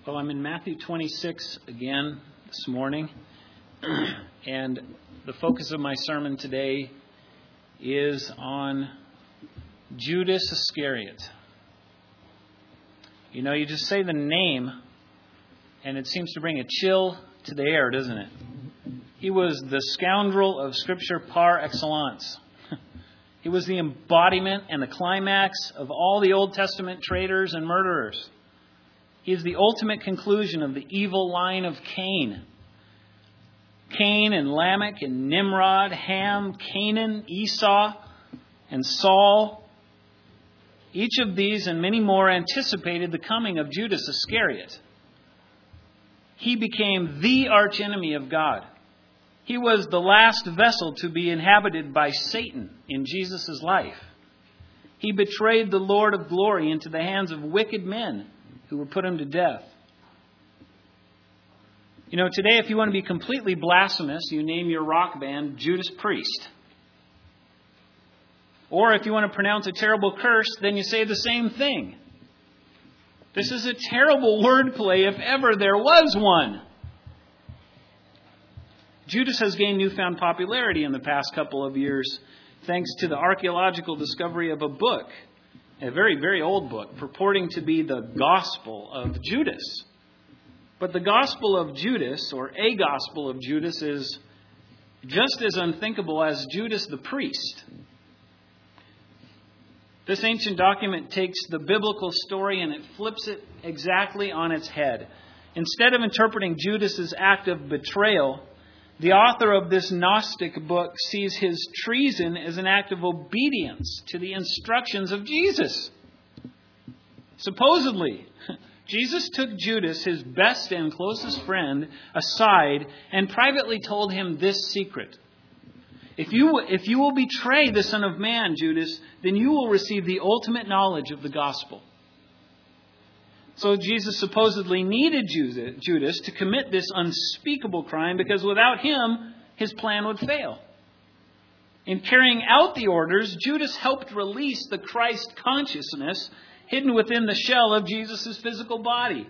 Well, I'm in Matthew 26 again this morning, and the focus of my sermon today is on Judas Iscariot. You know, you just say the name, and it seems to bring a chill to the air, doesn't it? He was the scoundrel of Scripture par excellence. He was the embodiment and the climax of all the Old Testament traitors and murderers. He is the ultimate conclusion of the evil line of Cain. Cain and Lamech and Nimrod, Ham, Canaan, Esau, and Saul. Each of these and many more anticipated the coming of Judas Iscariot. He became the archenemy of God. He was the last vessel to be inhabited by Satan in Jesus' life. He betrayed the Lord of glory into the hands of wicked men who would put him to death. You know, today if you want to be completely blasphemous, you name your rock band Judas Priest. Or if you want to pronounce a terrible curse, then you say the same thing. This is a terrible wordplay if ever there was one. Judas has gained newfound popularity in the past couple of years thanks to the archaeological discovery of a book, a very, very old book, purporting to be the Gospel of Judas. But the Gospel of Judas, or a Gospel of Judas, is just as unthinkable as Judas the priest. This ancient document takes the biblical story and it flips it exactly on its head. Instead of interpreting Judas's act of betrayal, the author of this Gnostic book sees his treason as an act of obedience to the instructions of Jesus. Supposedly, Jesus took Judas, his best and closest friend, aside and privately told him this secret. If you will betray the Son of Man, Judas, then you will receive the ultimate knowledge of the gospel. So Jesus supposedly needed Judas to commit this unspeakable crime because without him, his plan would fail. In carrying out the orders, Judas helped release the Christ consciousness hidden within the shell of Jesus' physical body.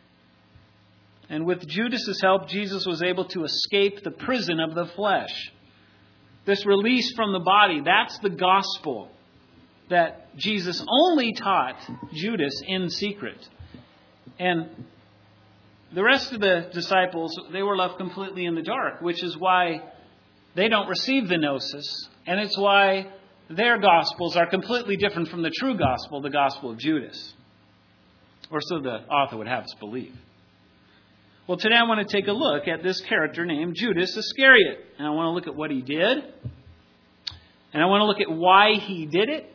And with Judas' help, Jesus was able to escape the prison of the flesh. This release from the body, that's the gospel that Jesus only taught Judas in secret. And the rest of the disciples, they were left completely in the dark, which is why they don't receive the gnosis. And it's why their gospels are completely different from the true gospel, the gospel of Judas. Or so the author would have us believe. Well, today I want to take a look at this character named Judas Iscariot. And I want to look at what he did. And I want to look at why he did it.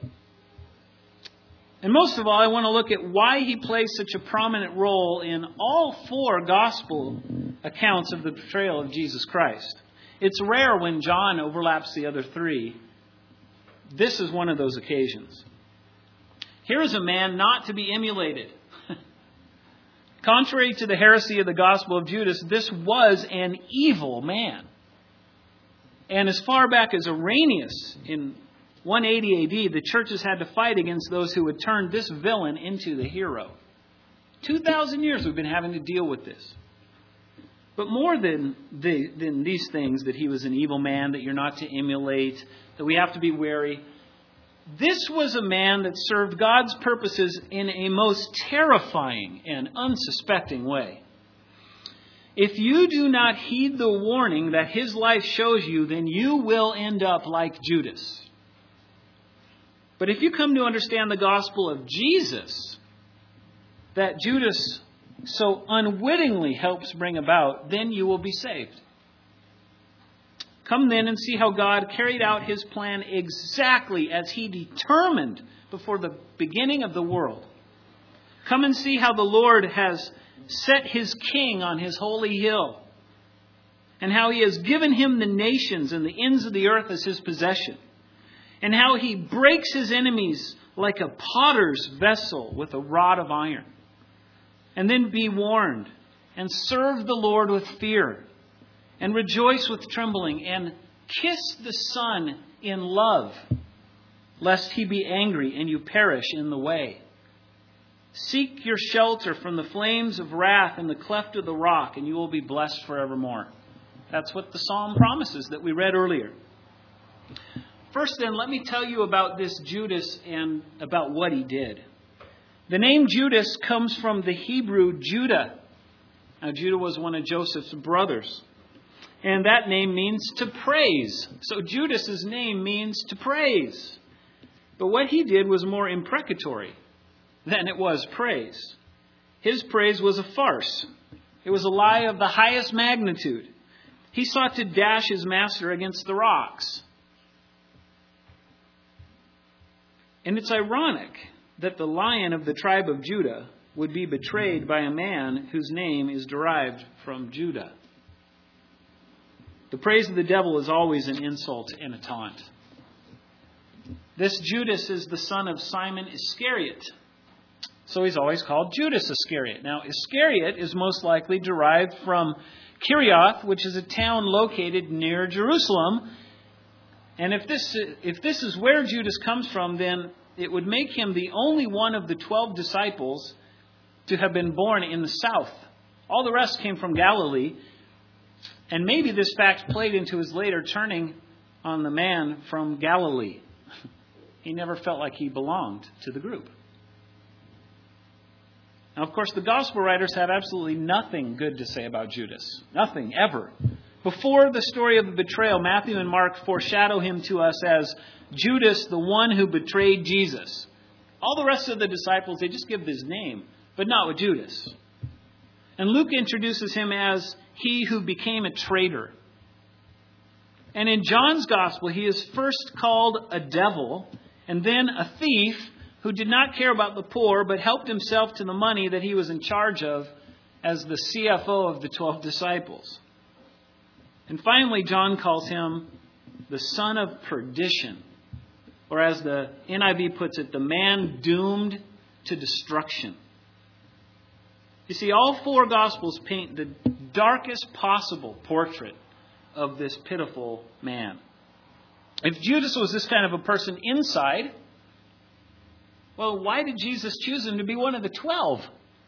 And most of all, I want to look at why he plays such a prominent role in all four gospel accounts of the betrayal of Jesus Christ. It's rare when John overlaps the other three. This is one of those occasions. Here is a man not to be emulated. Contrary to the heresy of the Gospel of Judas, this was an evil man. And as far back as Irenaeus in 180 AD, the churches had to fight against those who had turned this villain into the hero. 2,000 years we've been having to deal with this. But more than these things, that he was an evil man, that you're not to emulate, that we have to be wary, this was a man that served God's purposes in a most terrifying and unsuspecting way. If you do not heed the warning that his life shows you, then you will end up like Judas. But if you come to understand the gospel of Jesus, that Judas so unwittingly helps bring about, then you will be saved. Come then and see how God carried out his plan exactly as he determined before the beginning of the world. Come and see how the Lord has set his king on his holy hill, and how he has given him the nations and the ends of the earth as his possession, and how he breaks his enemies like a potter's vessel with a rod of iron. And then be warned and serve the Lord with fear and rejoice with trembling and kiss the Son in love, lest he be angry and you perish in the way. Seek your shelter from the flames of wrath in the cleft of the rock, and you will be blessed forevermore. That's what the psalm promises that we read earlier. First then, let me tell you about this Judas and about what he did. The name Judas comes from the Hebrew Judah. Now, Judah was one of Joseph's brothers. And that name means to praise. So Judas's name means to praise. But what he did was more imprecatory than it was praise. His praise was a farce. It was a lie of the highest magnitude. He sought to dash his master against the rocks. And it's ironic that the Lion of the tribe of Judah would be betrayed by a man whose name is derived from Judah. The praise of the devil is always an insult and a taunt. This Judas is the son of Simon Iscariot. So he's always called Judas Iscariot. Now, Iscariot is most likely derived from Kirioth, which is a town located near Jerusalem. And if this is where Judas comes from, then it would make him the only one of the 12 disciples to have been born in the south. All the rest came from Galilee. And maybe this fact played into his later turning on the man from Galilee. He never felt like he belonged to the group. Now, of course, the gospel writers have absolutely nothing good to say about Judas. Nothing, ever. Before the story of the betrayal, Matthew and Mark foreshadow him to us as Judas, the one who betrayed Jesus. All the rest of the disciples, they just give his name, but not with Judas. And Luke introduces him as he who became a traitor. And in John's gospel, he is first called a devil and then a thief who did not care about the poor, but helped himself to the money that he was in charge of as the CFO of the 12 disciples. And finally, John calls him the son of perdition, or as the NIV puts it, the man doomed to destruction. You see, all four Gospels paint the darkest possible portrait of this pitiful man. If Judas was this kind of a person inside, well, why did Jesus choose him to be one of the 12?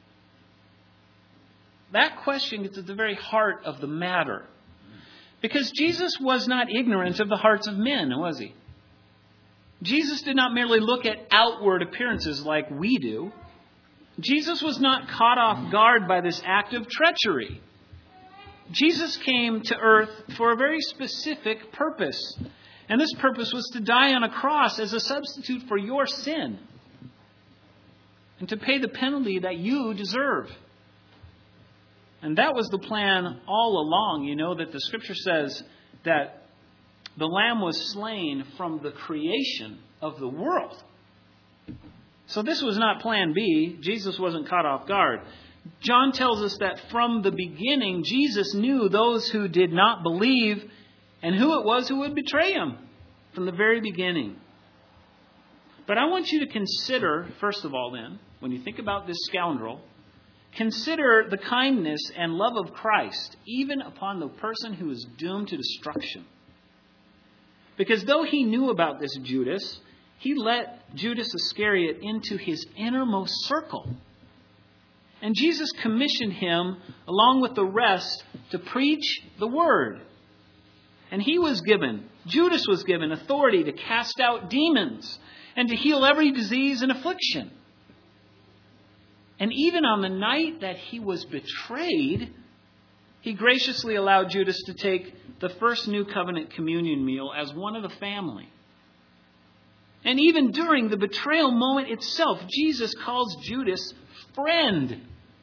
That question gets at the very heart of the matter. Because Jesus was not ignorant of the hearts of men, was he? Jesus did not merely look at outward appearances like we do. Jesus was not caught off guard by this act of treachery. Jesus came to earth for a very specific purpose. And this purpose was to die on a cross as a substitute for your sin. And to pay the penalty that you deserve. And that was the plan all along. You know that the scripture says that the Lamb was slain from the creation of the world. So this was not plan B. Jesus wasn't caught off guard. John tells us that from the beginning, Jesus knew those who did not believe and who it was who would betray him from the very beginning. But I want you to consider, first of all then, when you think about this scoundrel, consider the kindness and love of Christ, even upon the person who is doomed to destruction. Because though he knew about this Judas, he let Judas Iscariot into his innermost circle. And Jesus commissioned him, along with the rest, to preach the word. And Judas was given authority to cast out demons and to heal every disease and affliction. And even on the night that he was betrayed, he graciously allowed Judas to take the first New Covenant communion meal as one of the family. And even during the betrayal moment itself, Jesus calls Judas friend.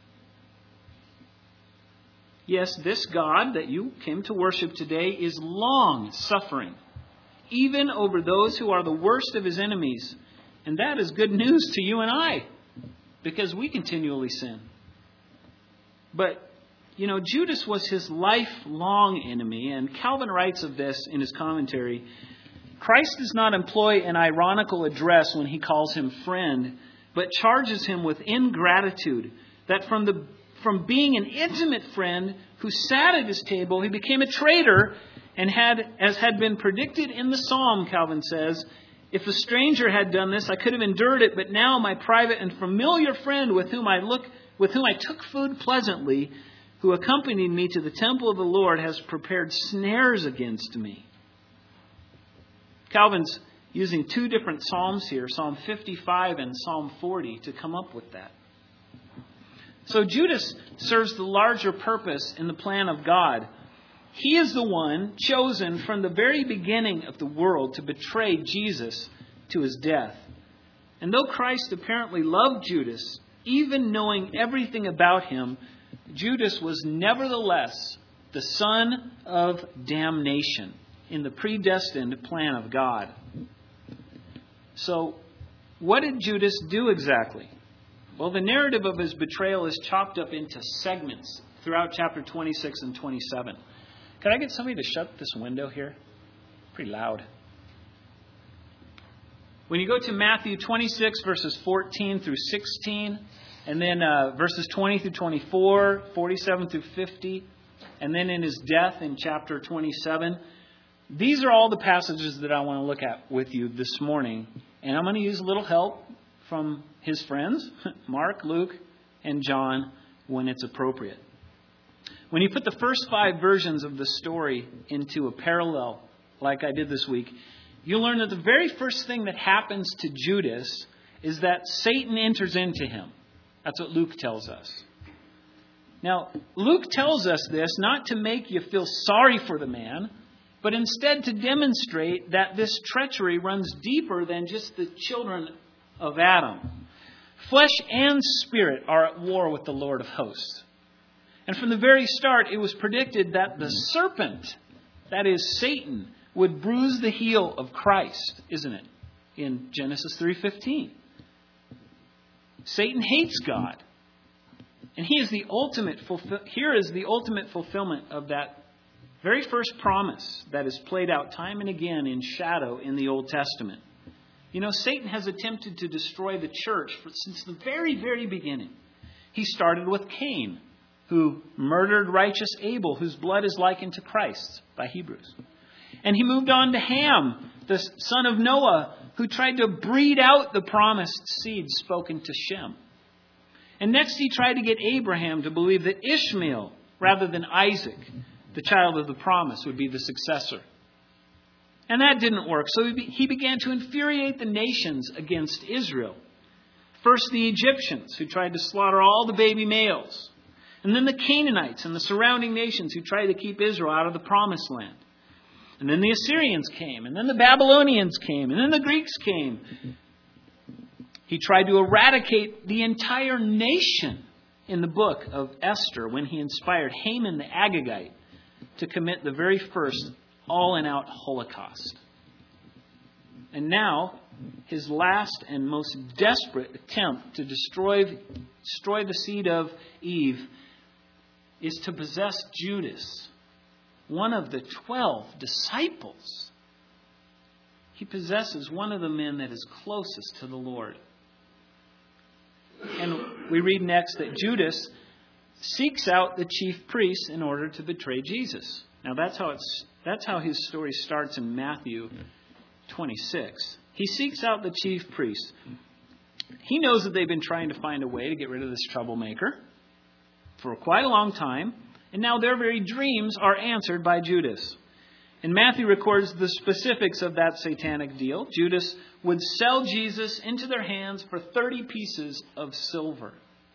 Yes, this God that you came to worship today is long suffering, even over those who are the worst of his enemies. And that is good news to you and I, because we continually sin. But, Judas was his lifelong enemy, and Calvin writes of this in his commentary. Christ does not employ an ironical address when he calls him friend, but charges him with ingratitude, that from being an intimate friend who sat at his table, he became a traitor and had been predicted in the psalm, Calvin says, If a stranger had done this, I could have endured it, but now my private and familiar friend with whom I took food pleasantly, who accompanied me to the temple of the Lord, has prepared snares against me." Calvin's using two different Psalms here, Psalm 55 and Psalm 40, to come up with that. So Judas serves the larger purpose in the plan of God. He is the one chosen from the very beginning of the world to betray Jesus to his death. And though Christ apparently loved Judas, even knowing everything about him, Judas was nevertheless the son of damnation in the predestined plan of God. So, what did Judas do exactly? Well, the narrative of his betrayal is chopped up into segments throughout chapter 26 and 27. Could I get somebody to shut this window here? Pretty loud. When you go to Matthew 26, verses 14 through 16, and then verses 20 through 24, 47 through 50, and then in his death in chapter 27, these are all the passages that I want to look at with you this morning. And I'm going to use a little help from his friends, Mark, Luke, and John, when it's appropriate. When you put the first 5 versions of the story into a parallel, like I did this week, you'll learn that the very first thing that happens to Judas is that Satan enters into him. That's what Luke tells us. Now, Luke tells us this not to make you feel sorry for the man, but instead to demonstrate that this treachery runs deeper than just the children of Adam. Flesh and spirit are at war with the Lord of hosts. And from the very start, it was predicted that the serpent, that is Satan, would bruise the heel of Christ, isn't it? In Genesis 3:15. Satan hates God. And here is the ultimate fulfillment of that very first promise that is played out time and again in shadow in the Old Testament. You know, Satan has attempted to destroy the church since the very, very beginning. He started with Cain, who murdered righteous Abel, whose blood is likened to Christ by Hebrews. And he moved on to Ham, the son of Noah, who tried to breed out the promised seed spoken to Shem. And next he tried to get Abraham to believe that Ishmael, rather than Isaac, the child of the promise, would be the successor. And that didn't work, so he began to infuriate the nations against Israel. First the Egyptians, who tried to slaughter all the baby males. And then the Canaanites and the surrounding nations who tried to keep Israel out of the promised land. And then the Assyrians came, and then the Babylonians came, and then the Greeks came. He tried to eradicate the entire nation in the book of Esther when he inspired Haman the Agagite to commit the very first all-in-out Holocaust. And now, his last and most desperate attempt to destroy the seed of Eve is to possess Judas, one of the 12 disciples. He possesses one of the men that is closest to the Lord. And we read next that Judas seeks out the chief priests in order to betray Jesus. Now that's how his story starts in Matthew 26. He seeks out the chief priests. He knows that they've been trying to find a way to get rid of this troublemaker for quite a long time, and now their very dreams are answered by Judas. And Matthew records the specifics of that satanic deal. Judas would sell Jesus into their hands for 30 pieces of silver.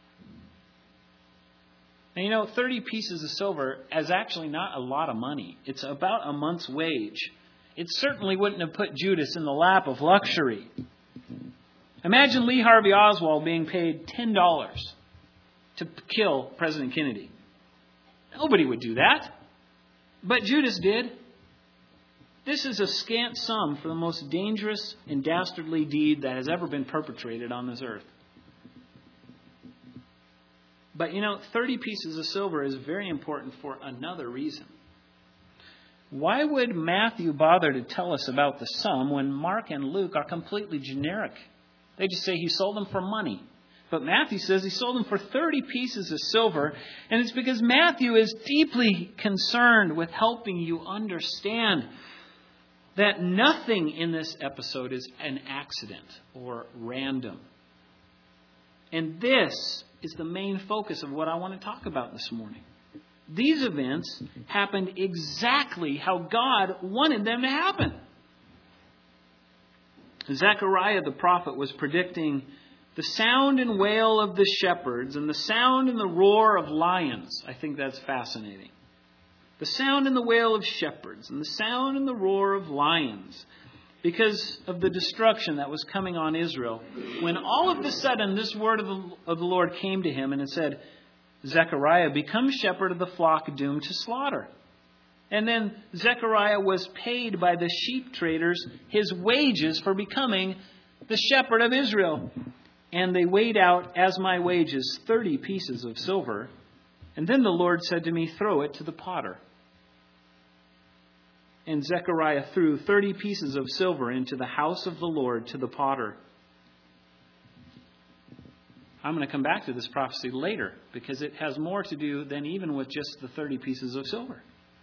And you know, 30 pieces of silver is actually not a lot of money. It's about a month's wage. It certainly wouldn't have put Judas in the lap of luxury. Imagine Lee Harvey Oswald being paid $10 to kill President Kennedy. Nobody would do that. But Judas did. This is a scant sum for the most dangerous and dastardly deed that has ever been perpetrated on this earth. But 30 pieces of silver is very important for another reason. Why would Matthew bother to tell us about the sum when Mark and Luke are completely generic? They just say he sold them for money. But Matthew says he sold them for 30 pieces of silver. And it's because Matthew is deeply concerned with helping you understand that nothing in this episode is an accident or random. And this is the main focus of what I want to talk about this morning. These events happened exactly how God wanted them to happen. Zechariah the prophet was predicting the sound and wail of the shepherds and the sound and the roar of lions. I think that's fascinating. The sound and the wail of shepherds and the sound and the roar of lions, because of the destruction that was coming on Israel. When all of a sudden this word of the Lord came to him and it said, Zechariah, become shepherd of the flock doomed to slaughter. And then Zechariah was paid by the sheep traders his wages for becoming the shepherd of Israel. And they weighed out as my wages 30 pieces of silver. And then the Lord said to me, throw it to the potter. And Zechariah threw 30 pieces of silver into the house of the Lord to the potter. I'm going to come back to this prophecy later because it has more to do than even with just the 30 pieces of silver.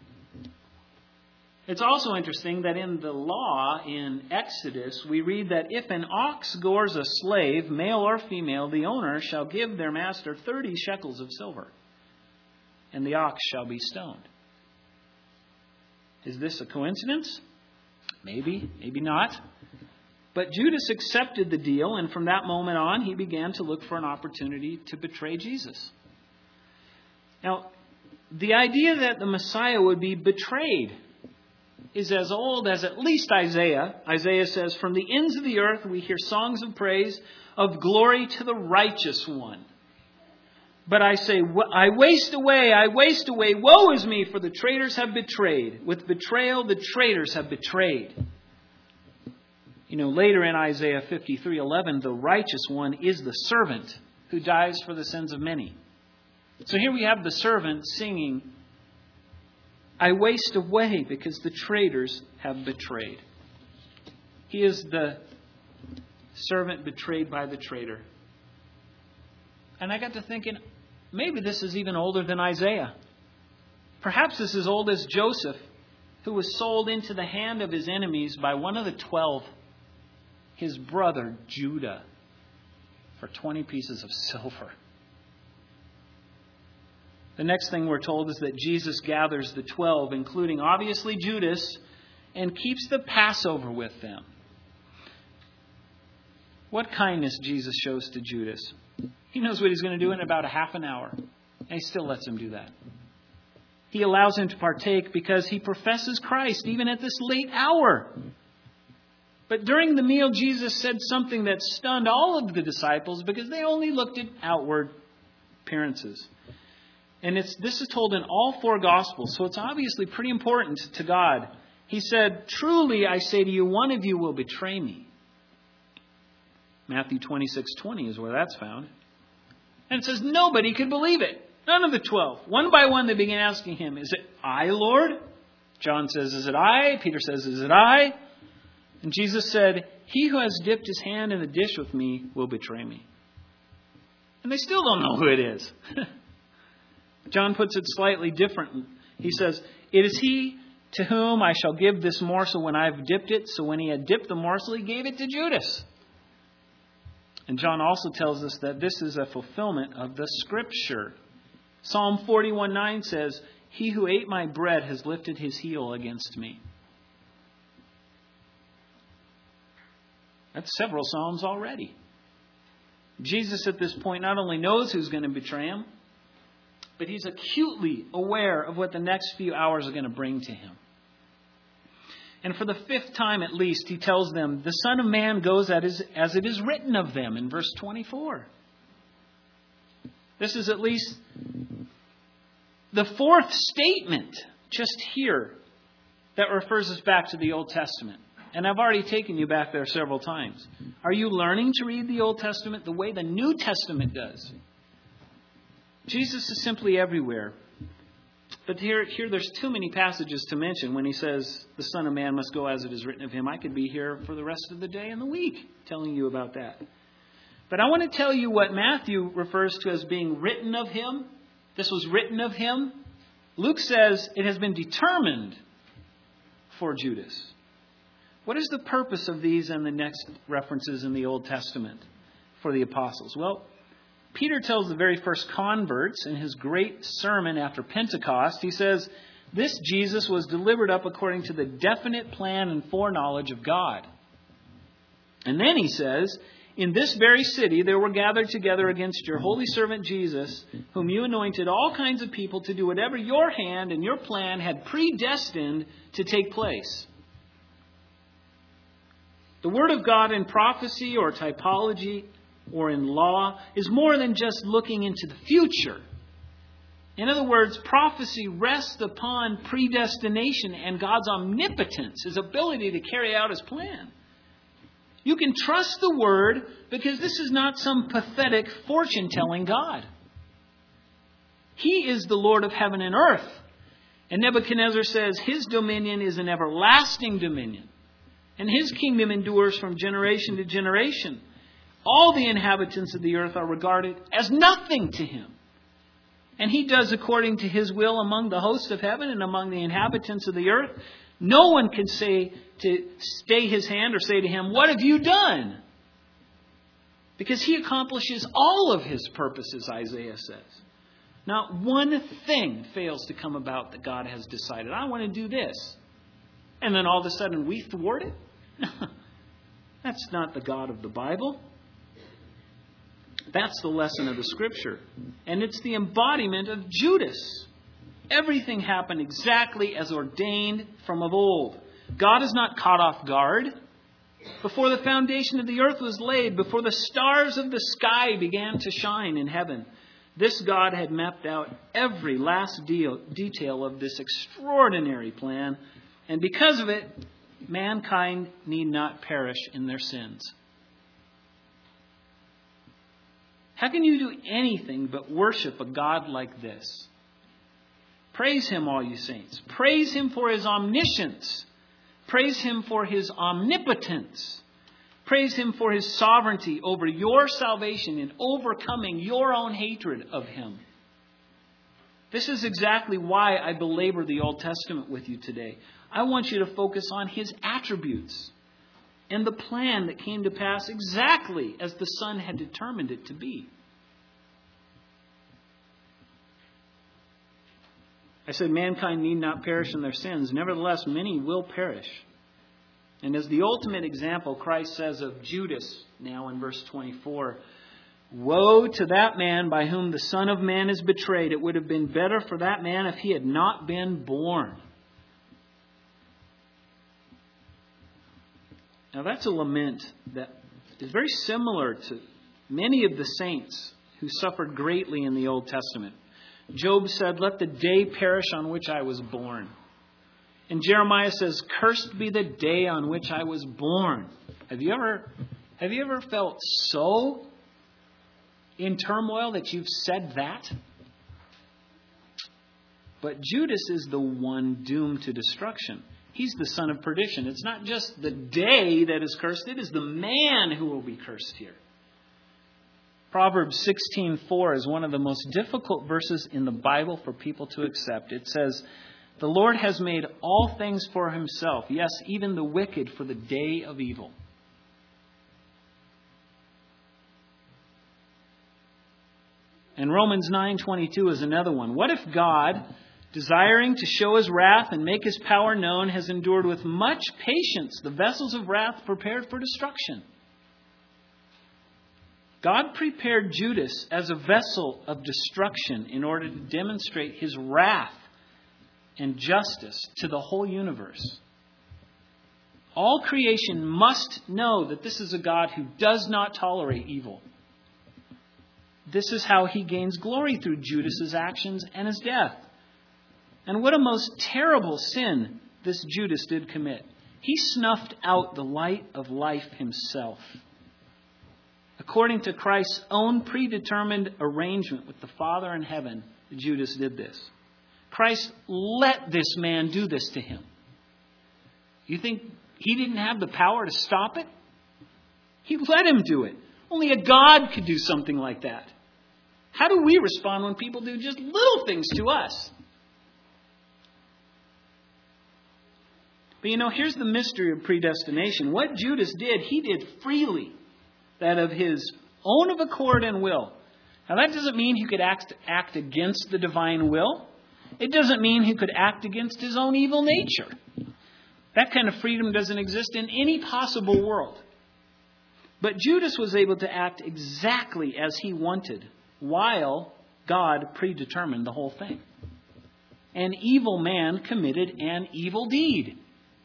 It's also interesting that in the law in Exodus, we read that if an ox gores a slave, male or female, the owner shall give their master 30 shekels of silver, and the ox shall be stoned. Is this a coincidence? Maybe, maybe not. But Judas accepted the deal, and from that moment on, he began to look for an opportunity to betray Jesus. Now, the idea that the Messiah would be betrayed is as old as at least Isaiah. Isaiah says, from the ends of the earth we hear songs of praise, of glory to the righteous one. But I say, I waste away, woe is me, for the traitors have betrayed. With betrayal, the traitors have betrayed. You know, later in Isaiah 53:11, the righteous one is the servant who dies for the sins of many. So here we have the servant singing, I waste away because the traitors have betrayed. He is the servant betrayed by the traitor. And I got to thinking, maybe this is even older than Isaiah. Perhaps this is as old as Joseph, who was sold into the hand of his enemies by one of the 12, his brother Judah, for 20 pieces of silver. The next thing we're told is that Jesus gathers the 12, including obviously Judas, and keeps the Passover with them. What kindness Jesus shows to Judas. He knows what he's going to do in about a half an hour, and he still lets him do that. He allows him to partake because he professes Christ even at this late hour. But during the meal, Jesus said something that stunned all of the disciples because they only looked at outward appearances. And this is told in all 4 Gospels, so it's obviously pretty important to God. He said, truly I say to you, one of you will betray me. Matthew 26:20 is where that's found. And it says nobody could believe it. None of the 12. One by one they began asking him, is it I, Lord? John says, is it I? Peter says, is it I? And Jesus said, he who has dipped his hand in the dish with me will betray me. And they still don't know who it is. John puts it slightly different. He says, it is he to whom I shall give this morsel when I have dipped it. So when he had dipped the morsel, he gave it to Judas. And John also tells us that this is a fulfillment of the Scripture. Psalm 41:9 says, he who ate my bread has lifted his heel against me. That's several Psalms already. Jesus at this point not only knows who's going to betray him, but he's acutely aware of what the next few hours are going to bring to him. And for the 5th time at least, he tells them, the Son of Man goes as it is written of them in verse 24. This is at least the 4th statement just here that refers us back to the Old Testament. And I've already taken you back there several times. Are you learning to read the Old Testament the way the New Testament does? Jesus is simply everywhere. But here there's too many passages to mention when he says the Son of Man must go as it is written of him. I could be here for the rest of the day and the week telling you about that. But I want to tell you what Matthew refers to as being written of him. This was written of him. Luke says it has been determined for Judas. What is the purpose of these and the next references in the Old Testament for the apostles? Well, Peter tells the very first converts in his great sermon after Pentecost, he says, this Jesus was delivered up according to the definite plan and foreknowledge of God. And then he says, in this very city there were gathered together against your holy servant Jesus, whom you anointed all kinds of people to do whatever your hand and your plan had predestined to take place. The Word of God in prophecy or typology or in law is more than just looking into the future. In other words, prophecy rests upon predestination and God's omnipotence, His ability to carry out His plan. You can trust the Word because this is not some pathetic fortune-telling God. He is the Lord of heaven and earth. And Nebuchadnezzar says His dominion is an everlasting dominion. And His kingdom endures from generation to generation. All the inhabitants of the earth are regarded as nothing to Him. And He does according to His will among the hosts of heaven and among the inhabitants of the earth. No one can say to stay His hand or say to Him, what have you done? Because He accomplishes all of His purposes, Isaiah says. Not one thing fails to come about that God has decided, I want to do this. And then all of a sudden we thwart it? That's not the God of the Bible. That's the lesson of the Scripture. And it's the embodiment of Judas. Everything happened exactly as ordained from of old. God is not caught off guard. Before the foundation of the earth was laid, before the stars of the sky began to shine in heaven, this God had mapped out every last detail of this extraordinary plan. And because of it, mankind need not perish in their sins. How can you do anything but worship a God like this? Praise Him, all you saints. Praise Him for His omniscience. Praise Him for His omnipotence. Praise Him for His sovereignty over your salvation and overcoming your own hatred of Him. This is exactly why I belabor the Old Testament with you today. I want you to focus on His attributes and the plan that came to pass exactly as the Son had determined it to be. I said mankind need not perish in their sins. Nevertheless, many will perish. And as the ultimate example, Christ says of Judas now in verse 24, woe to that man by whom the Son of Man is betrayed. It would have been better for that man if he had not been born. Now that's a lament that is very similar to many of the saints who suffered greatly in the Old Testament. Job said, let the day perish on which I was born. And Jeremiah says, cursed be the day on which I was born. Have you ever felt so in turmoil that you've said that? But Judas is the one doomed to destruction. He's the son of perdition. It's not just the day that is cursed. It is the man who will be cursed here. Proverbs 16:4 is one of the most difficult verses in the Bible for people to accept. It says, the Lord has made all things for Himself, yes, even the wicked for the day of evil. And Romans 9:22 is another one. What if God, desiring to show His wrath and make His power known, has endured with much patience the vessels of wrath prepared for destruction? God prepared Judas as a vessel of destruction in order to demonstrate His wrath and justice to the whole universe. All creation must know that this is a God who does not tolerate evil. This is how He gains glory through Judas's actions and his death. And what a most terrible sin this Judas did commit. He snuffed out the light of life himself. According to Christ's own predetermined arrangement with the Father in heaven, Judas did this. Christ let this man do this to him. You think He didn't have the power to stop it? He let him do it. Only a God could do something like that. How do we respond when people do just little things to us? But here's the mystery of predestination. What Judas did, he did freely. That of his own of accord and will. Now that doesn't mean he could act against the divine will. It doesn't mean he could act against his own evil nature. That kind of freedom doesn't exist in any possible world. But Judas was able to act exactly as he wanted, while God predetermined the whole thing. An evil man committed an evil deed.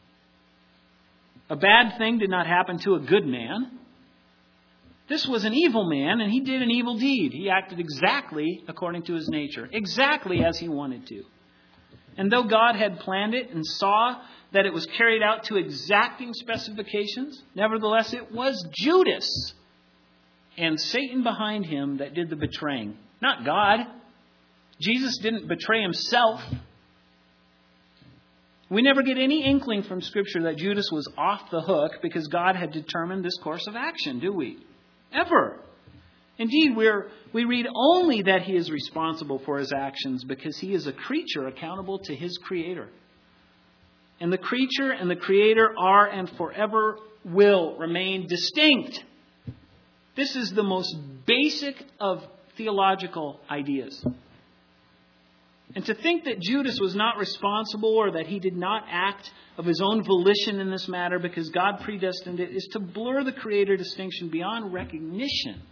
A bad thing did not happen to a good man. This was an evil man, and he did an evil deed. He acted exactly according to his nature, exactly as he wanted to. And though God had planned it and saw that it was carried out to exacting specifications, nevertheless it was Judas and Satan behind him that did the betraying, not God. Jesus didn't betray himself. We never get any inkling from Scripture that Judas was off the hook because God had determined this course of action, do we? Ever. Indeed, we read only that he is responsible for his actions because he is a creature accountable to his Creator. And the creature and the Creator are and forever will remain distinct. This is the most basic of theological ideas. And to think that Judas was not responsible or that he did not act of his own volition in this matter because God predestined it is to blur the Creator distinction beyond recognition.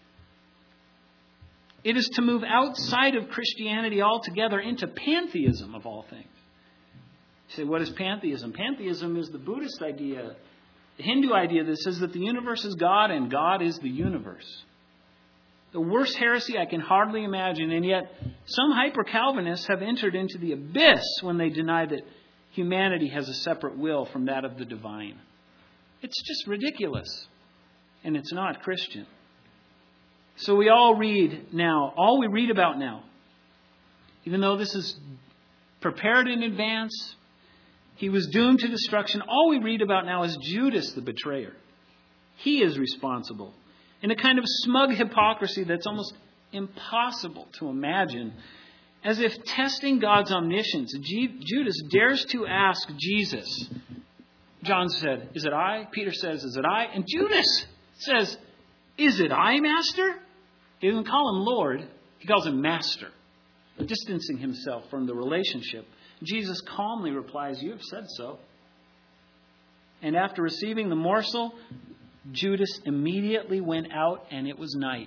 It is to move outside of Christianity altogether into pantheism of all things. You say, what is pantheism? Pantheism is the Buddhist idea, the Hindu idea that says that the universe is God and God is the universe. The worst heresy I can hardly imagine, and yet some hyper-Calvinists have entered into the abyss when they deny that humanity has a separate will from that of the divine. It's just ridiculous, and it's not Christian. So we all read now, all we read about now, even though this is prepared in advance, he was doomed to destruction, all we read about now is Judas the betrayer. He is responsible. In a kind of smug hypocrisy that's almost impossible to imagine. As if testing God's omniscience, Judas dares to ask Jesus. John said, "Is it I?" Peter says, "Is it I?" And Judas says, "Is it I, Master?" He doesn't call him Lord. He calls him Master, distancing himself from the relationship. Jesus calmly replies, "You have said so." And after receiving the morsel, Judas immediately went out and it was night.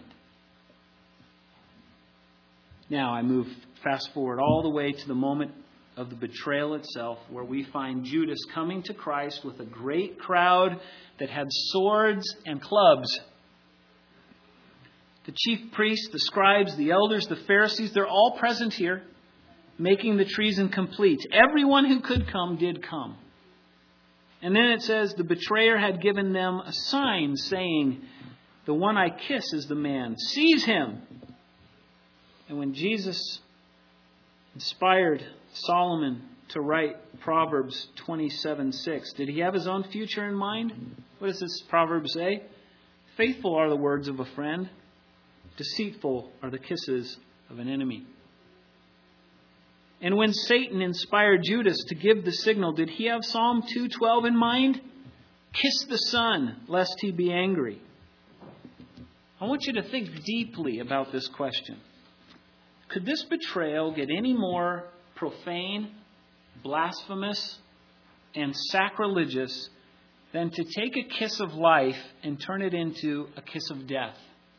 Now I move fast forward all the way to the moment of the betrayal itself, where we find Judas coming to Christ with a great crowd that had swords and clubs. The chief priests, the scribes, the elders, the Pharisees, they're all present here, making the treason complete. Everyone who could come did come. And then it says the betrayer had given them a sign saying, "The one I kiss is the man. Seize him." And when Jesus inspired Solomon to write Proverbs 27:6, did he have his own future in mind? What does this proverb say? "Faithful are the words of a friend. Deceitful are the kisses of an enemy." And when Satan inspired Judas to give the signal, did he have Psalm 2:12 in mind? "Kiss the Son, lest he be angry." I want you to think deeply about this question. Could this betrayal get any more profane, blasphemous, and sacrilegious than to take a kiss of life and turn it into a kiss of death?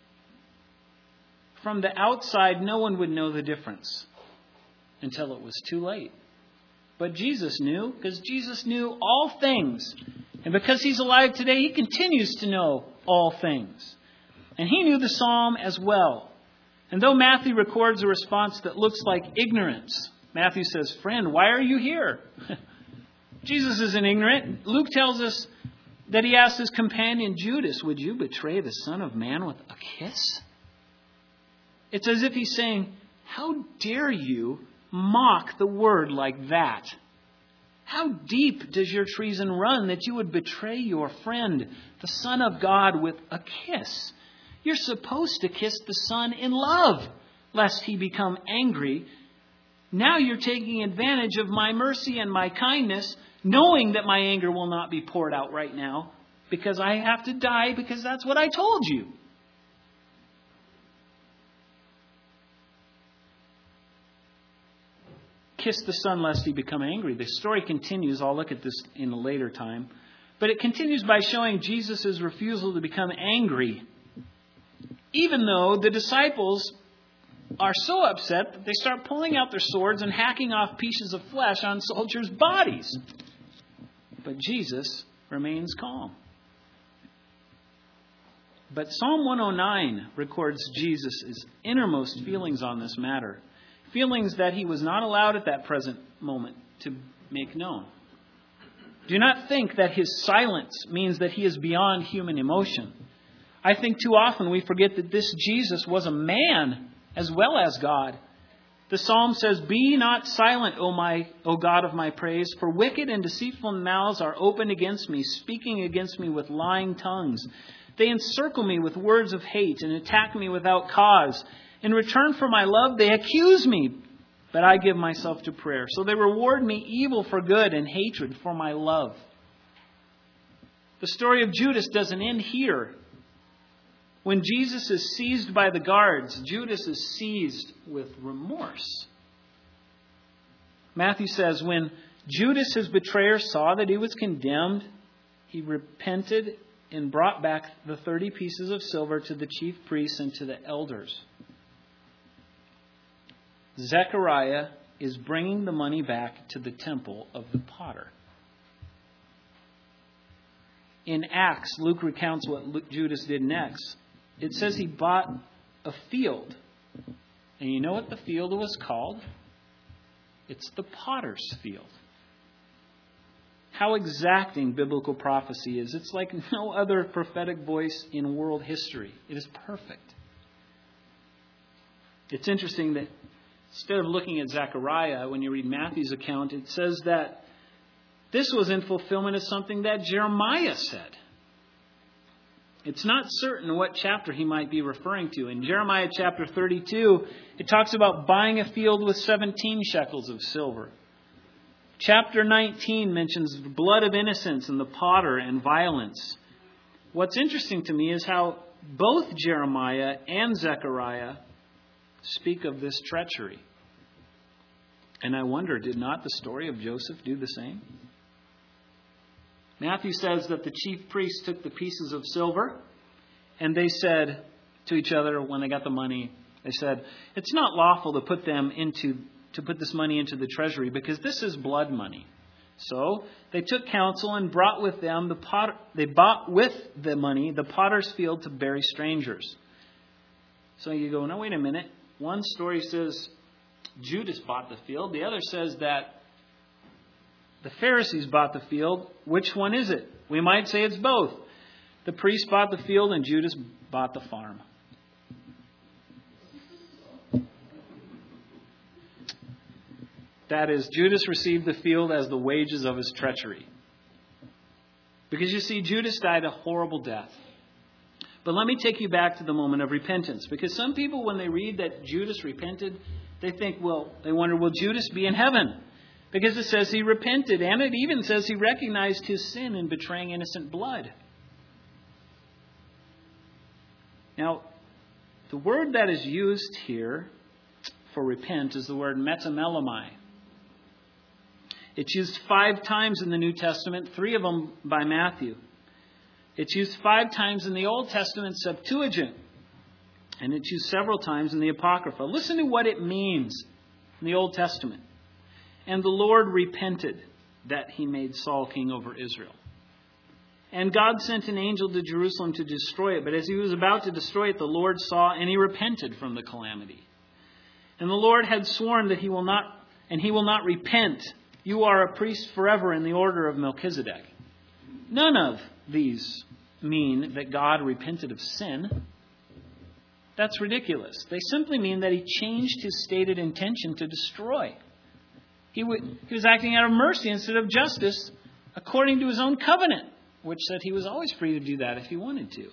From the outside, no one would know the difference until it was too late. But Jesus knew, because Jesus knew all things. And because he's alive today, he continues to know all things. And he knew the psalm as well. And though Matthew records a response that looks like ignorance, Matthew says, "Friend, why are you here?" Jesus isn't ignorant. Luke tells us that he asked his companion Judas, "Would you betray the Son of Man with a kiss?" It's as if he's saying, "How dare you mock the word like that? How deep does your treason run that you would betray your friend, the Son of God, with a kiss? You're supposed to kiss the Son in love, lest he become angry. Now you're taking advantage of my mercy and my kindness knowing that my anger will not be poured out right now because I have to die because that's what I told you. Kiss the Son lest he become angry. The story continues. I'll look at this in a later time. But it continues by showing Jesus' refusal to become angry, even though the disciples are so upset that they start pulling out their swords and hacking off pieces of flesh on soldiers' bodies. But Jesus remains calm. But Psalm 109 records Jesus' innermost feelings on this matter. Feelings that he was not allowed at that present moment to make known. Do not think that his silence means that he is beyond human emotion. I think too often we forget that this Jesus was a man as well as God. The psalm says, "Be not silent, O God of my praise, for wicked and deceitful mouths are opened against me, speaking against me with lying tongues. They encircle me with words of hate and attack me without cause. In return for my love, they accuse me, but I give myself to prayer. So they reward me evil for good and hatred for my love." The story of Judas doesn't end here. When Jesus is seized by the guards, Judas is seized with remorse. Matthew says, when Judas, his betrayer, saw that he was condemned, he repented and brought back the 30 pieces of silver to the chief priests and to the elders. Zechariah is bringing the money back to the temple of the potter. In Acts, Luke recounts what Judas did next. It says he bought a field. And you know what the field was called? It's the potter's field. How exacting biblical prophecy is. It's like no other prophetic voice in world history. It is perfect. It's interesting that instead of looking at Zechariah, when you read Matthew's account, it says that this was in fulfillment of something that Jeremiah said. It's not certain what chapter he might be referring to. In Jeremiah chapter 32, it talks about buying a field with 17 shekels of silver. Chapter 19 mentions the blood of innocents and the potter and violence. What's interesting to me is how both Jeremiah and Zechariah speak of this treachery. And I wonder, did not the story of Joseph do the same? Matthew says that the chief priests took the pieces of silver and they said to each other when they got the money, they said, "It's not lawful to put this money into the treasury because this is blood money." So they took counsel and brought with them they bought with the money the potter's field to bury strangers. So you go, no, wait a minute. One story says Judas bought the field. The other says that the Pharisees bought the field. Which one is it? We might say it's both. The priest bought the field and Judas bought the farm. That is, Judas received the field as the wages of his treachery. Because you see, Judas died a horrible death. But let me take you back to the moment of repentance. Because some people, when they read that Judas repented, they think, they wonder, will Judas be in heaven? Because it says he repented, and it even says he recognized his sin in betraying innocent blood. Now, the word that is used here for repent is the word metamelomai. It's used 5 times in the New Testament, 3 of them by Matthew. It's used 5 times in the Old Testament Septuagint, and it's used several times in the Apocrypha. Listen to what it means in the Old Testament. "And the Lord repented that he made Saul king over Israel. And God sent an angel to Jerusalem to destroy it. But as he was about to destroy it, the Lord saw and he repented from the calamity. And the Lord had sworn that he will not repent. You are a priest forever in the order of Melchizedek." None of these mean that God repented of sin. That's ridiculous. They simply mean that he changed his stated intention to destroy. He was acting out of mercy instead of justice according to his own covenant, which said he was always free to do that if he wanted to.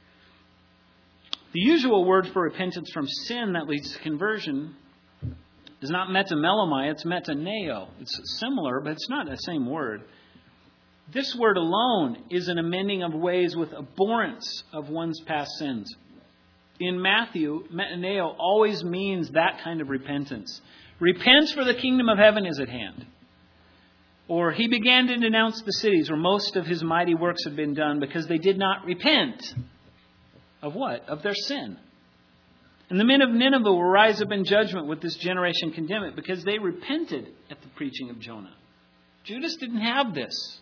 The usual word for repentance from sin that leads to conversion is not metamelomai, it's metaneo. It's similar, but it's not the same word. This word alone is an amending of ways with abhorrence of one's past sins. In Matthew, metaneo always means that kind of repentance. Repent, for the kingdom of heaven is at hand. Or he began to denounce the cities where most of his mighty works had been done because they did not repent. Of what? Of their sin. And the men of Nineveh will rise up in judgment with this generation, condemn it, because they repented at the preaching of Jonah. Judas didn't have this.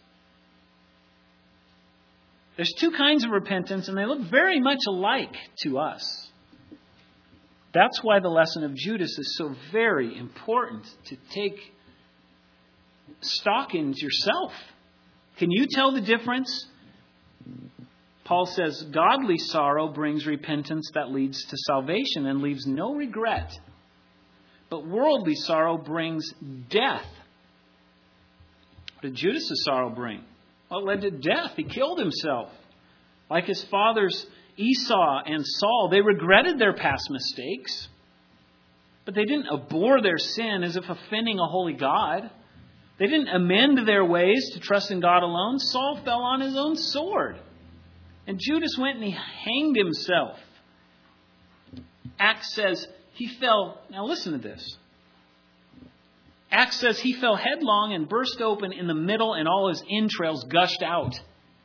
There's two kinds of repentance, and they look very much alike to us. That's why the lesson of Judas is so very important to take stock in yourself. Can you tell the difference? Paul says, godly sorrow brings repentance that leads to salvation and leaves no regret. But worldly sorrow brings death. What did Judas' sorrow bring? Well, it led to death. He killed himself. Like his fathers Esau and Saul, they regretted their past mistakes. But they didn't abhor their sin as if offending a holy God. They didn't amend their ways to trust in God alone. Saul fell on his own sword. And Judas went and he hanged himself. Acts says he fell. Now listen to this. Acts says he fell headlong and burst open in the middle and all his entrails gushed out.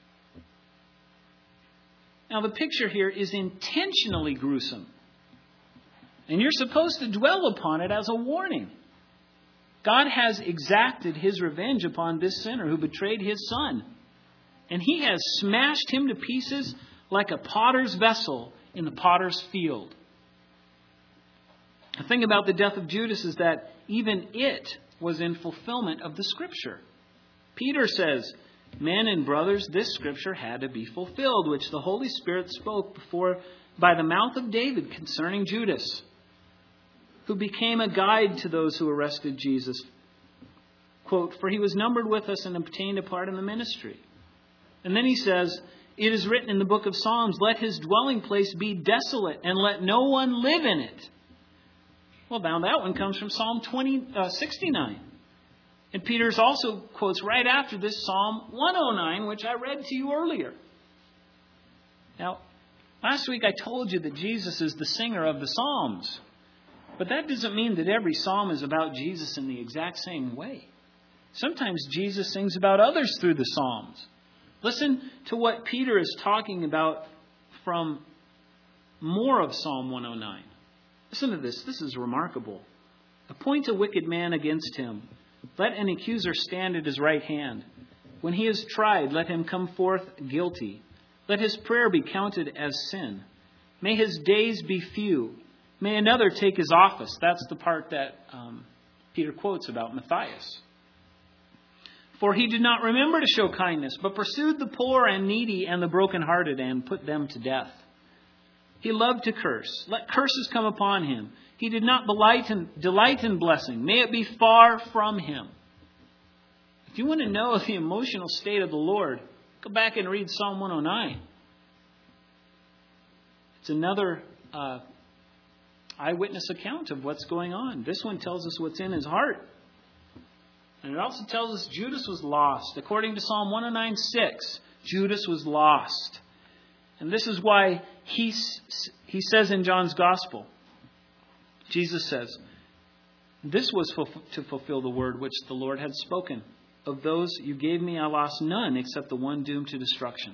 Now the picture here is intentionally gruesome. And you're supposed to dwell upon it as a warning. God has exacted his revenge upon this sinner who betrayed his son. And he has smashed him to pieces like a potter's vessel in the potter's field. The thing about the death of Judas is that even it was in fulfillment of the Scripture. Peter says, men and brothers, this Scripture had to be fulfilled, which the Holy Spirit spoke before by the mouth of David concerning Judas, who became a guide to those who arrested Jesus. Quote, for he was numbered with us and obtained a part in the ministry. And then he says, it is written in the book of Psalms, let his dwelling place be desolate and let no one live in it. Well, now that one comes from Psalm 69. And Peter also quotes right after this Psalm 109, which I read to you earlier. Now, last week I told you that Jesus is the singer of the Psalms. But that doesn't mean that every psalm is about Jesus in the exact same way. Sometimes Jesus sings about others through the Psalms. Listen to what Peter is talking about from more of Psalm 109. Listen to this. This is remarkable. Appoint a wicked man against him. Let an accuser stand at his right hand. When he is tried, let him come forth guilty. Let his prayer be counted as sin. May his days be few. May another take his office. That's the part that Peter quotes about Matthias. For he did not remember to show kindness, but pursued the poor and needy and the brokenhearted and put them to death. He loved to curse. Let curses come upon him. He did not delight in blessing. May it be far from him. If you want to know the emotional state of the Lord, go back and read Psalm 109. It's another eyewitness account of what's going on. This one tells us what's in his heart. And it also tells us Judas was lost. According to Psalm 109:6, Judas was lost. And this is why he says in John's Gospel, Jesus says, this was to fulfill the word which the Lord had spoken. Of those you gave me, I lost none except the one doomed to destruction.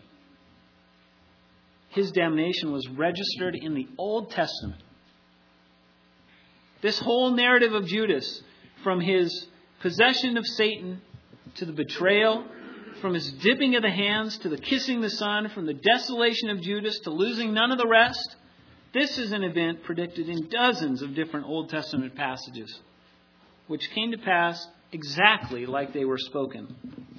His damnation was registered in the Old Testament. This whole narrative of Judas, from his possession of Satan to the betrayal, from his dipping of the hands to the kissing the Son, from the desolation of Judas to losing none of the rest, this is an event predicted in dozens of different Old Testament passages, which came to pass exactly like they were spoken.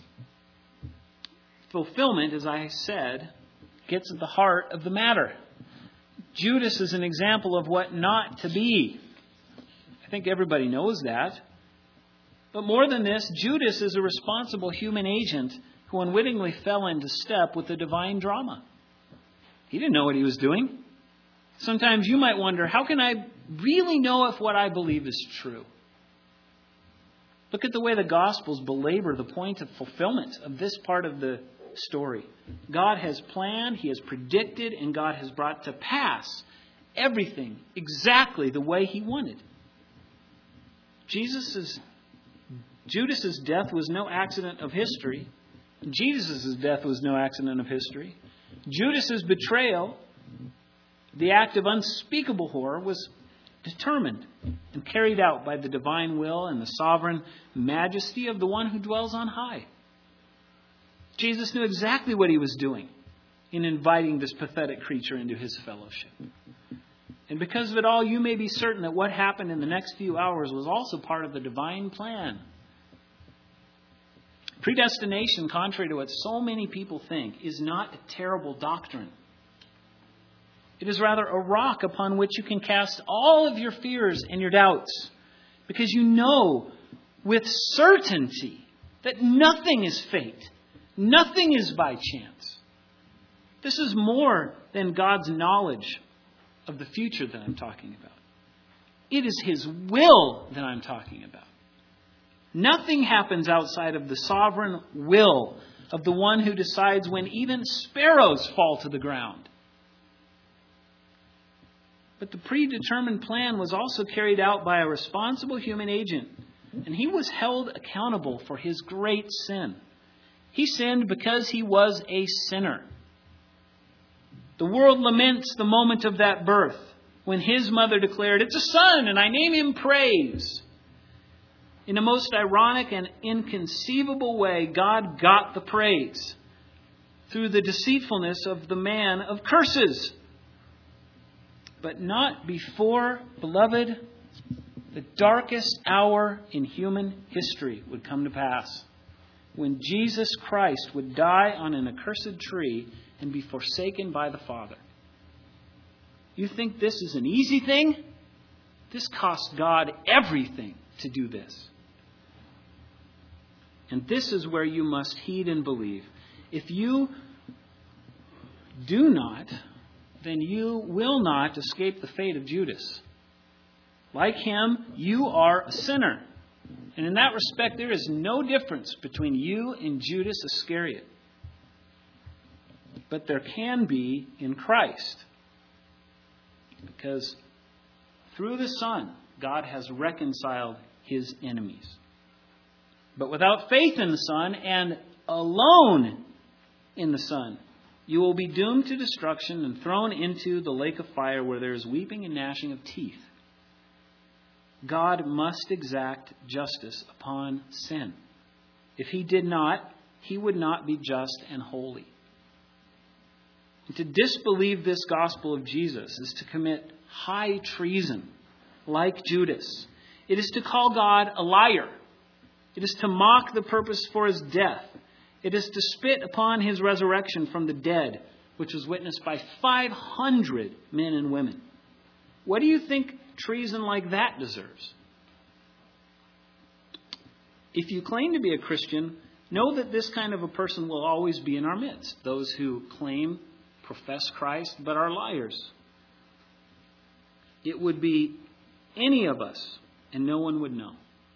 Fulfillment, as I said, gets at the heart of the matter. Judas is an example of what not to be. I think everybody knows that. But more than this, Judas is a responsible human agent who unwittingly fell into step with the divine drama. He didn't know what he was doing. Sometimes you might wonder, how can I really know if what I believe is true? Look at the way the Gospels belabor the point of fulfillment of this part of the story. God has planned, He has predicted, and God has brought to pass everything exactly the way He wanted. Judas's death was no accident of history. Jesus' death was no accident of history. Judas's betrayal, the act of unspeakable horror, was determined and carried out by the divine will and the sovereign majesty of the one who dwells on high. Jesus knew exactly what He was doing in inviting this pathetic creature into His fellowship. And because of it all, you may be certain that what happened in the next few hours was also part of the divine plan. Predestination, contrary to what so many people think, is not a terrible doctrine. It is rather a rock upon which you can cast all of your fears and your doubts, because you know with certainty that nothing is fate. Nothing is by chance. This is more than God's knowledge of the future that I'm talking about. It is His will that I'm talking about. Nothing happens outside of the sovereign will of the one who decides when even sparrows fall to the ground. But the predetermined plan was also carried out by a responsible human agent, and he was held accountable for his great sin. He sinned because he was a sinner. The world laments the moment of that birth when his mother declared, "It's a son, and I name him Praise." In a most ironic and inconceivable way, God got the praise through the deceitfulness of the man of curses. But not before, beloved, the darkest hour in human history would come to pass, when Jesus Christ would die on an accursed tree and be forsaken by the Father. You think this is an easy thing? This cost God everything to do this. And this is where you must heed and believe. If you do not, then you will not escape the fate of Judas. Like him, you are a sinner. And in that respect, there is no difference between you and Judas Iscariot. But there can be in Christ. Because through the Son, God has reconciled His enemies. But without faith in the Son and alone in the Son, you will be doomed to destruction and thrown into the lake of fire where there is weeping and gnashing of teeth. God must exact justice upon sin. If He did not, He would not be just and holy. And to disbelieve this gospel of Jesus is to commit high treason, like Judas. It is to call God a liar. It is to mock the purpose for His death. It is to spit upon His resurrection from the dead, which was witnessed by 500 men and women. What do you think treason like that deserves? If you claim to be a Christian, know that this kind of a person will always be in our midst. Those who profess Christ, but are liars. It would be any of us, and no one would know.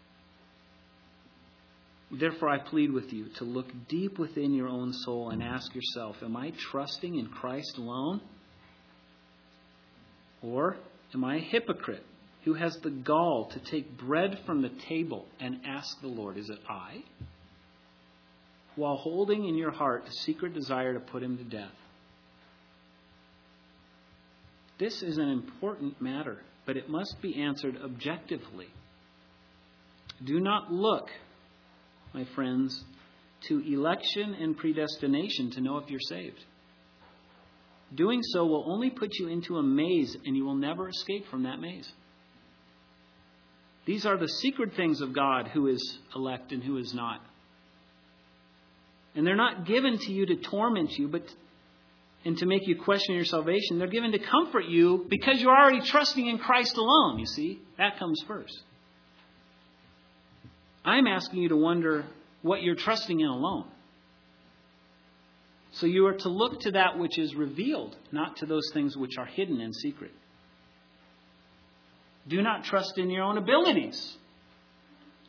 Therefore, I plead with you to look deep within your own soul and ask yourself, am I trusting in Christ alone? Or am I a hypocrite who has the gall to take bread from the table and ask the Lord, is it I? While holding in your heart a secret desire to put Him to death. This is an important matter, but it must be answered objectively. Do not look, my friends, to election and predestination to know if you're saved. Doing so will only put you into a maze, and you will never escape from that maze. These are the secret things of God, who is elect and who is not. And they're not given to you to torment you, and to make you question your salvation. They're given to comfort you because you're already trusting in Christ alone, you see. That comes first. I'm asking you to wonder what you're trusting in alone. So you are to look to that which is revealed, not to those things which are hidden in secret. Do not trust in your own abilities.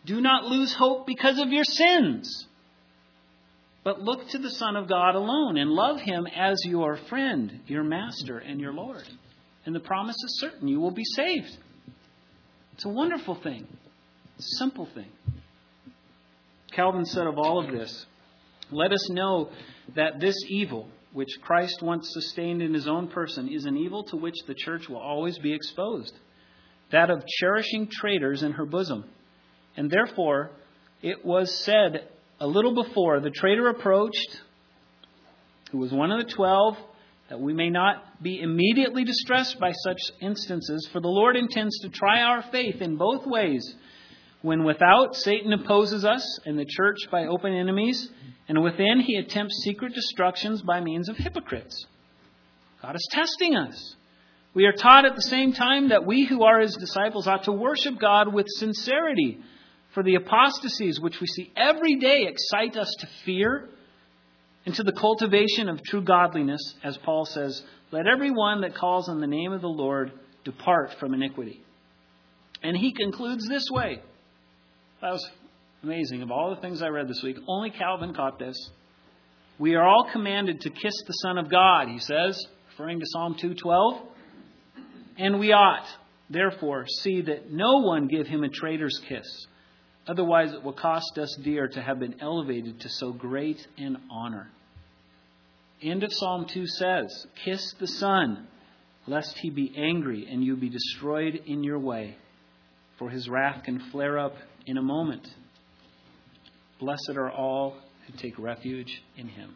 Do not lose hope because of your sins, but look to the Son of God alone and love him as your friend, your master, and your Lord. And the promise is certain. You will be saved. It's a wonderful thing. It's a simple thing. Calvin said of all of this, let us know that this evil, which Christ once sustained in his own person, is an evil to which the church will always be exposed. That of cherishing traitors in her bosom. And therefore, it was said a little before, the traitor approached, who was one of the 12, that we may not be immediately distressed by such instances, for the Lord intends to try our faith in both ways. When without, Satan opposes us, and the church by open enemies, and within he attempts secret destructions by means of hypocrites. God is testing us. We are taught at the same time that we who are his disciples ought to worship God with sincerity, for the apostasies which we see every day excite us to fear and to the cultivation of true godliness, as Paul says, let everyone that calls on the name of the Lord depart from iniquity. And he concludes this way. That was amazing. Of all the things I read this week, only Calvin caught this. We are all commanded to kiss the Son of God, he says, referring to Psalm 2:12. And we ought, therefore, see that no one give him a traitor's kiss. Otherwise it will cost us dear to have been elevated to so great an honor. End of Psalm 2 says, kiss the Son, lest he be angry and you be destroyed in your way. For his wrath can flare up in a moment. Blessed are all who take refuge in him.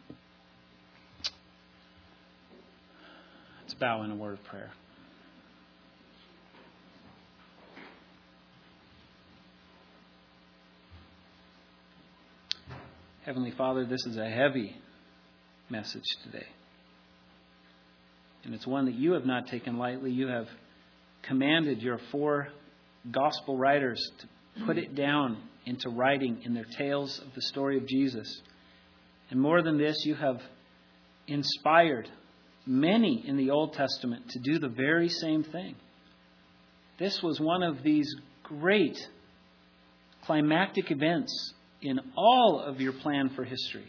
Let's bow in a word of prayer. Heavenly Father, this is a heavy message today. And it's one that you have not taken lightly. You have commanded your 4 gospel writers to put it down into writing in their tales of the story of Jesus. And more than this, you have inspired many in the Old Testament to do the very same thing. This was one of these great climactic events in all of your plan for history.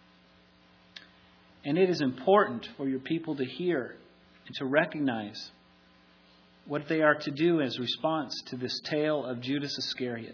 And it is important for your people to hear and to recognize what they are to do as response to this tale of Judas Iscariot.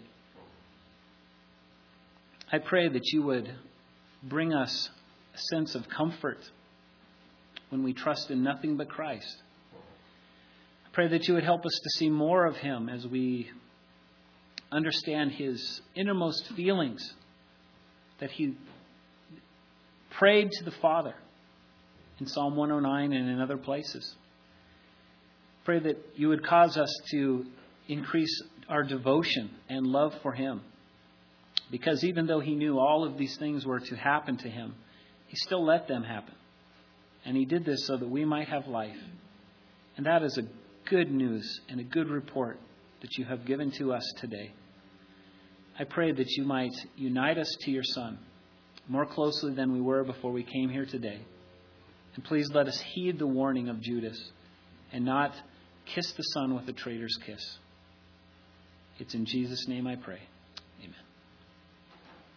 I pray that you would bring us a sense of comfort when we trust in nothing but Christ. I pray that you would help us to see more of him as we understand his innermost feelings, that he prayed to the Father in Psalm 109 and in other places. Pray that you would cause us to increase our devotion and love for him. Because even though he knew all of these things were to happen to him, he still let them happen. And he did this so that we might have life. And that is a good news and a good report that you have given to us today. I pray that you might unite us to your Son more closely than we were before we came here today. And please let us heed the warning of Judas and not kiss the Son with a traitor's kiss. It's in Jesus' name I pray.